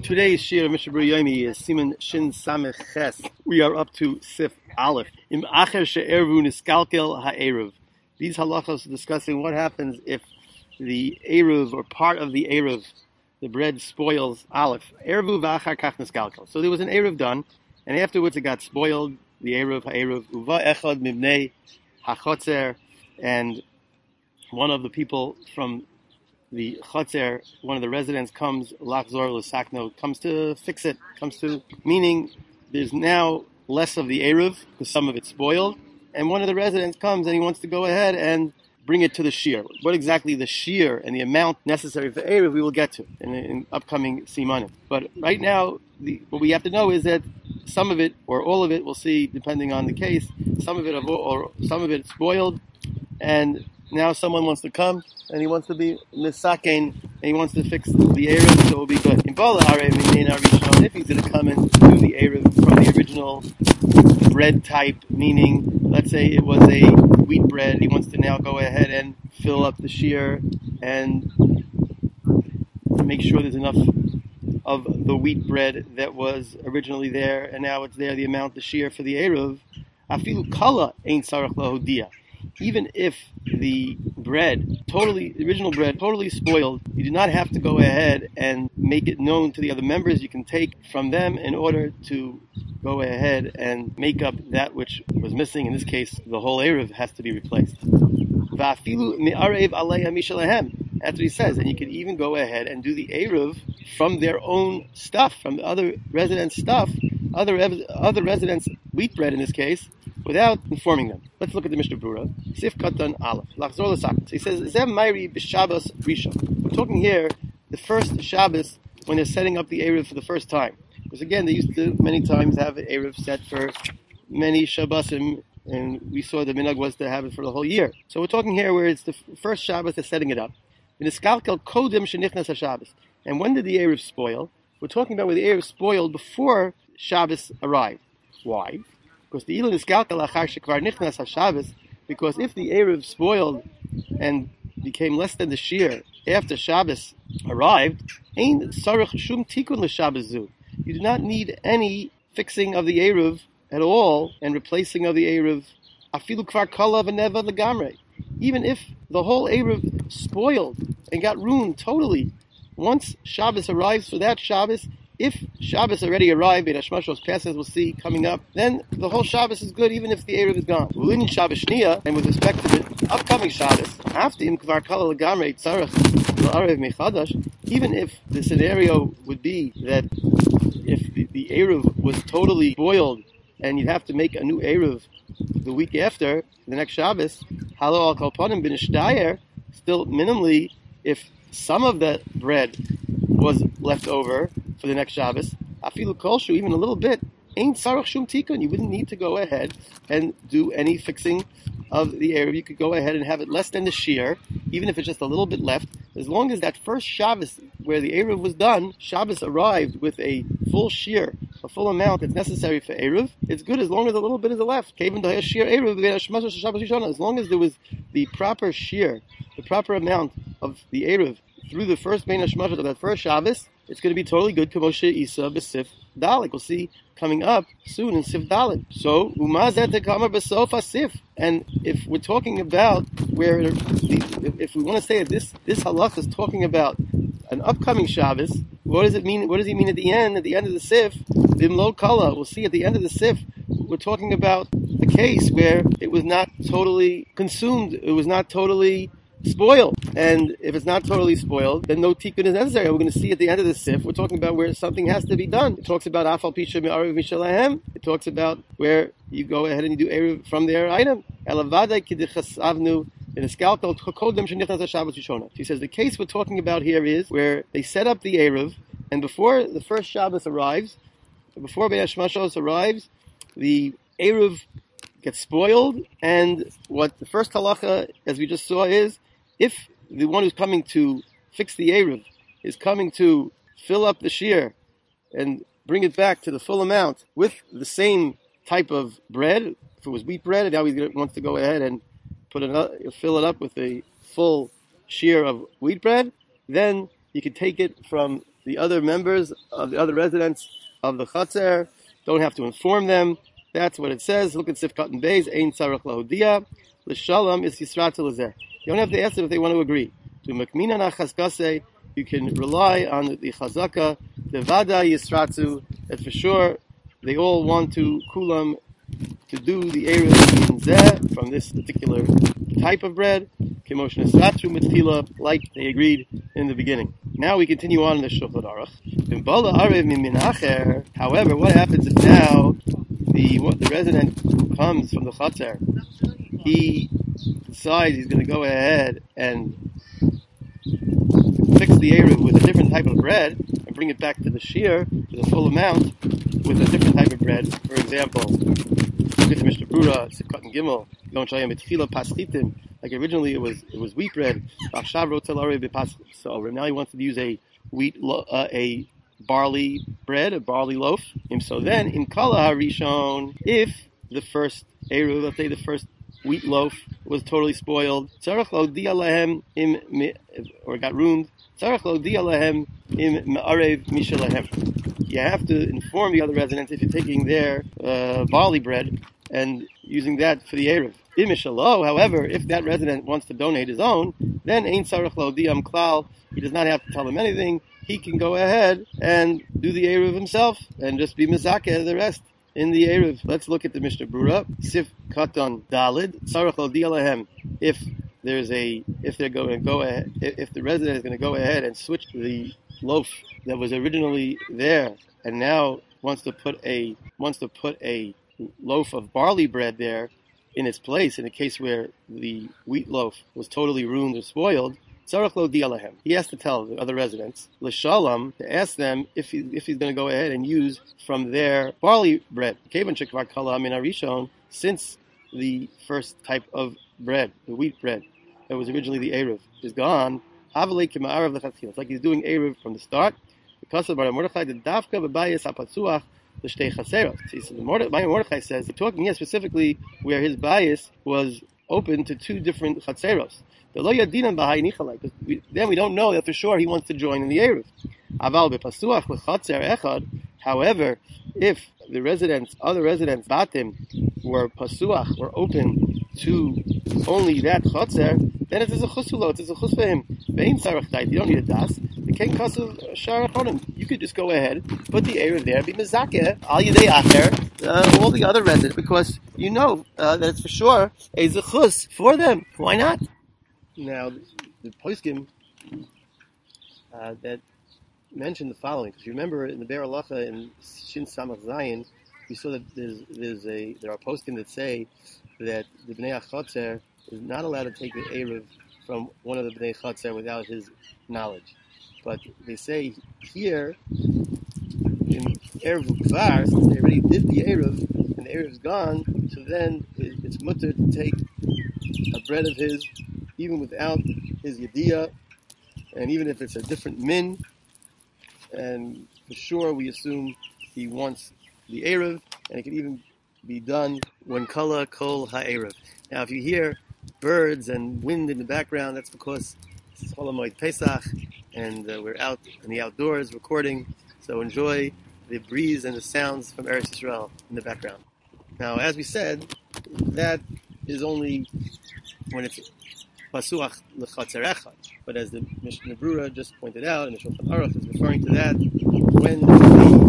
Today's Shir of Mishnah Berurah Yomi is Siman Shin Samech Ches. We are up to Sif Aleph. Im Acher She'ervu Niskalkel Ha'eruv. These halachos are discussing what happens if the Eruv or part of the Eruv, the bread, spoils Aleph. Eruv v'achar kach niskalkel. So there was an Eruv done, and afterwards it got spoiled. The Eruv Ha'eruv Uva Echad Mibnei HaChotzer, and one of the people from the chotzer, one of the residents comes, lachzor l'sakno, comes to fix it, meaning there's now less of the eruv, because some of it's spoiled, and one of the residents comes and he wants to go ahead and bring it to the shear. What exactly the shear and the amount necessary for eruv we will get to in upcoming simanim. But right now, what we have to know is that some of it, or all of it, we'll see depending on the case, some of it spoiled, and now someone wants to come and he wants to be misakein and he wants to fix the eruv, so it will be good. If he's going to come and do the eruv from the original bread type, meaning let's say it was a wheat bread, he wants to now go ahead and fill up the shear and make sure there's enough of the wheat bread that was originally there, and now it's there, the amount, the shear for the eruv. Afilu kala ain't sarach lahodia. Even if the original bread, totally spoiled, you do not have to go ahead and make it known to the other members. You can take from them in order to go ahead and make up that which was missing. In this case, the whole eruv has to be replaced. That's what he says. And you can even go ahead and do the eruv from their own stuff, from the other residents' stuff, other residents' wheat bread in this case, without informing them. Let's look at the Mishnah Berurah. Sif Katan Aleph. Lachzor l'saknos. He says, Zem Mayri b'Shabbos Rishon. We're talking here the first Shabbos when they're setting up the eruv for the first time. Because again, they used to many times have an eruv set for many Shabbosim, and we saw the minhag was to have it for the whole year. So we're talking here where it's the first Shabbos they're setting it up. V'niskalkel kodem shenichnas haShabbos. And when did the eruv spoil? We're talking about where the eruv spoiled before Shabbos arrived. Why? Because the ilan niskalkel achar shekvar nichnas haShabbos. Because if the eruv spoiled and became less than the shear after Shabbos arrived, ein sarach shum tikun l'Shabbos zu. You do not need any fixing of the eruv at all and replacing of the eruv. Afilu kvar kala v'neva legamrei. Even if the whole eruv spoiled and got ruined totally, once Shabbos arrives for that Shabbos, if Shabbos already arrived, Beis Hashmashos passes, we'll see coming up, then the whole Shabbos is good even if the eruv is gone. Ulin Shabbos Shnia, and with respect to the upcoming Shabbos, after Im Kvar Kala Legamrei Tzarech L'Arev Mechadash, even if the scenario would be that if the eruv was totally spoiled and you'd have to make a new eruv the week after, the next Shabbos, Halo Al Kalpanim Bin Ishtayer, still minimally, if some of that bread was left over for the next Shabbos, afilu kolshu, even a little bit, ain't sarach shum tikun. You wouldn't need to go ahead and do any fixing of the eruv. You could go ahead and have it less than the shear, even if it's just a little bit left. As long as that first Shabbos where the eruv was done, Shabbos arrived with a full shear, a full amount that's necessary for eruv, it's good as long as a little bit is left. As long as there was the proper shear, the proper amount of the eruv through the first Bein Hashmashot of that first Shabbos, it's going to be totally good. Kamoshe Isa b'Sif Dalet. We'll see coming up soon in Sif Dalet. So Umazet Kamar b'Sofa Sif. And if we're talking about where, if we want to say that this halach is talking about an upcoming Shabbos, what does it mean? What does he mean at the end? At the end of the Sif, Bimlo Kala. We'll see at the end of the Sif, we're talking about a case where it was not totally consumed. It was not totally spoiled. And if it's not totally spoiled, then no tikkun is necessary. We're going to see at the end of the sif, we're talking about where something has to be done. It talks about afal pisha me'arev mishalahem. It talks about where you go ahead and you do eruv from their item. She says the case we're talking about here is where they set up the eruv, and before the first Shabbos arrives, before Beis Hashmashos arrives, the eruv gets spoiled, and what the first halacha, as we just saw, is if the one who's coming to fix the eruv is coming to fill up the shear and bring it back to the full amount with the same type of bread, if it was wheat bread, and now he wants to go ahead and fill it up with a full shear of wheat bread, then you can take it from the other members of the other residents of the Chatzer don't have to inform them. That's what it says. Look at Sifkat and Beis. Ein tzarich lahodia. L'shalom is yisrat lezeh. You don't have to ask them if they want to agree. To mekminana chaskase, you can rely on the chazaka. The vada yisratu. That for sure they all want to kulam to do the eruv in zeh from this particular type of bread. Kemosh nesratu mitchila, like they agreed in the beginning. Now we continue on in the Shulchan Aruch. However, what happens if now the resident comes from the Chatzer? He decides he's going to go ahead and fix the eruv with a different type of bread and bring it back to the shear, to the full amount, with a different type of bread. For example, look at the Mishnah Brura, Sifkat and Gimel, don't show him tefillah paschitim. Like originally it was wheat bread. So now he wants to use a barley bread, a barley loaf. So then in kala harishon, if the first eruv, let's say the first wheat loaf was totally spoiled, or got ruined, you have to inform the other residents if you're taking their barley bread and using that for the eruv. However, if that resident wants to donate his own, then ein tzarich la'odiyam klal. He does not have to tell them anything. He can go ahead and do the eruv himself and just be mezakeh the rest in the eruv. Let's look at the Mishnah Brura. Sif Katan Dalid tzarich la'odiyah lahem. If the resident is going to go ahead and switch the loaf that was originally there and now wants to put a loaf of barley bread there in its place, in a case where the wheat loaf was totally ruined or spoiled, he has to tell the other residents, l'shalom, to ask them if he's going to go ahead and use from their barley bread. Since the first type of bread, the wheat bread, that was originally the eruv, is gone, it's like he's doing eruv from the start. Because of Mordechai, the dafka b'bayis hapatzuach l'shtei chaseros. See, so the Mordechai says, he's talking here specifically where his bias was open to two different chatzeros. Then we don't know that for sure he wants to join in the eruv. However, if the other residents, batim, were pasuach, were open to only that chatzer, then it is a chusulo, it is a chus for him. You don't need a das. The king kasu sharachonim. You could just go ahead, put the eruv there, be mezakeh al yedei acher, all the other residents, because you know that it's for sure a zechus for them. Why not? Now, the poskim that mentioned the following, because you remember in the Be'er Halacha in Shin Samach Zayin, you saw that there are poskim that say that the Bnei HaChatzer is not allowed to take the eruv from one of the Bnei Chatzer without his knowledge. But they say here, in eruv Kvar, since they already did the eruv, and the eruv's gone, so then it's mutter to take a bread of his, even without his yediyah, and even if it's a different min, and for sure we assume he wants the eruv, and it can even be done when kala kol ha'eruv. Now, if you hear birds and wind in the background, that's because it's Chol HaMoed Pesach, and we're out in the outdoors recording, so enjoy the breeze and the sounds from Eretz Yisrael in the background. Now, as we said, that is only when it's pasuach l'chatzer echad. But as the Mishnah Brura just pointed out, and the Shulchan Aruch is referring to that, when the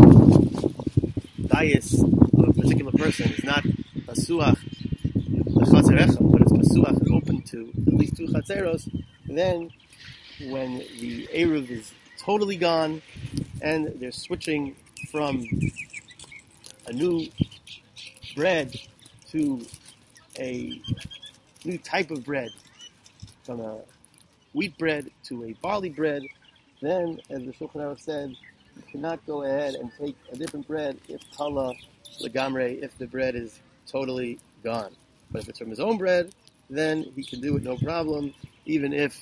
dais of a particular person is not pasuach l'chatzer echad, but it's pasuach open to at least two chatzeros, then when the eruv is totally gone and they're switching from a new bread to a new type of bread, from a wheat bread to a barley bread, then, as the Shulchan Aruch said, you cannot go ahead and take a different bread if kala legamre, if the bread is totally gone. But if it's from his own bread, then he can do it no problem, even if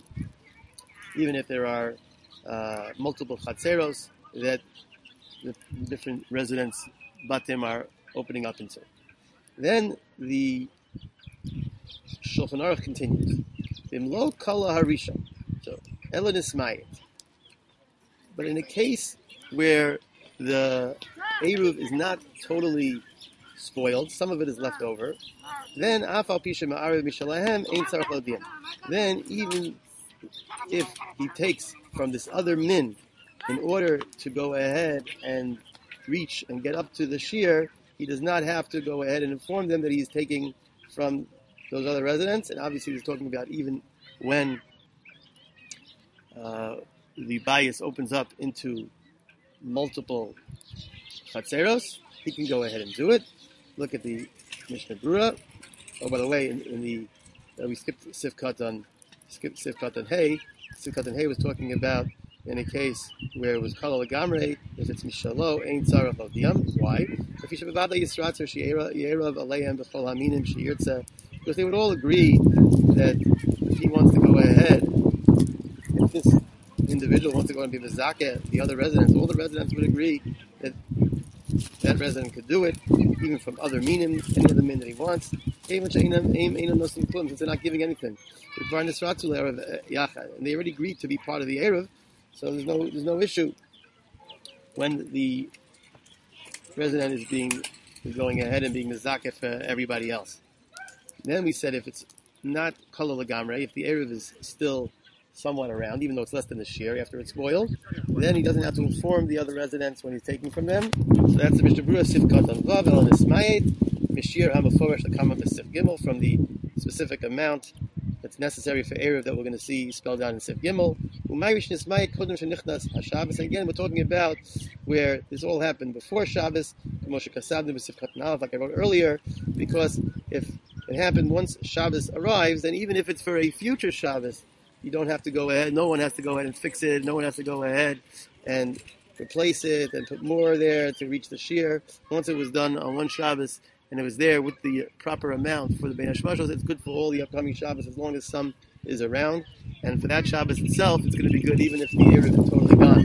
there are multiple chatzeros that the different residents batim are opening up into. Then the Shulchan Aruch continues. Imlo kala harisha. So, elanis mayit. But in a case where the Eruv is not totally spoiled, some of it is left over, then Afal Pisha Ma'ariv Mishalahem Ein Tzarech Lodiam. Then even if he takes from this other min in order to go ahead and reach and get up to the shear, he does not have to go ahead and inform them that he's taking from those other residents. And obviously he's talking about even when the bias opens up into multiple chatzeros, he can go ahead and do it. Look at the Mishnah Brura. Oh, by the way, in the we skipped Sifkat on Hay. Sifkat on Hay was talking about in a case where it was Kala Lagamre, if it's Mishalo, Ein Tzarech Lodiam. Why? Because they would all agree that if he wants to go ahead, if this individual wants to go and be Mizakeh, the other residents, all the residents would agree that that resident could do it, even from other minim, any other min that he wants. Since they're not giving anything. And they already agreed to be part of the Eruv, so there's no issue when the resident is going ahead and being mizakeh for everybody else. Then we said if it's not kala lagamre, if the Eruv is still somewhat around, even though it's less than the shear after it's spoiled, then he doesn't have to inform the other residents when he's taking from them. So that's the Mishnah Brura Sifkat on Vav El Nismayet Mishir Hamaforish Lakama Sif Gimel, from the specific amount that's necessary for Eruv that we're going to see spelled out in Sif Gimel. Again, we're talking about where this all happened before Shabbos, like I wrote earlier, because if it happened once Shabbos arrives, then even if it's for a future Shabbos, you don't have to go ahead, no one has to go ahead and fix it, no one has to go ahead and replace it and put more there to reach the shear. Once it was done on one Shabbos and it was there with the proper amount for the Bein HaShmashos, it's good for all the upcoming Shabbos as long as some is around. And for that Shabbos itself, it's going to be good even if the Eruv is totally gone.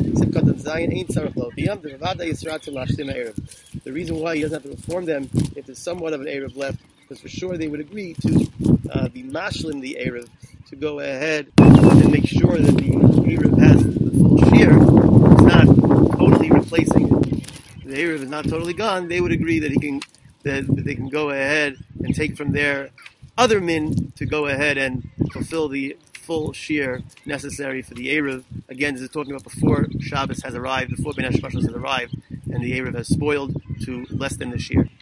The reason why he doesn't have to inform them if there's somewhat of an Eruv left, because for sure they would agree to be mashlim the Eruv, to go ahead and make sure that the Eruv has the full shear. It's not totally replacing it. The Eruv is not totally gone. They would agree that they can go ahead and take from their other min to go ahead and fulfill the full shear necessary for the Eruv. Again, this is talking about before Shabbos has arrived, before Bein HaShmashos has arrived, and the Eruv has spoiled to less than the shear.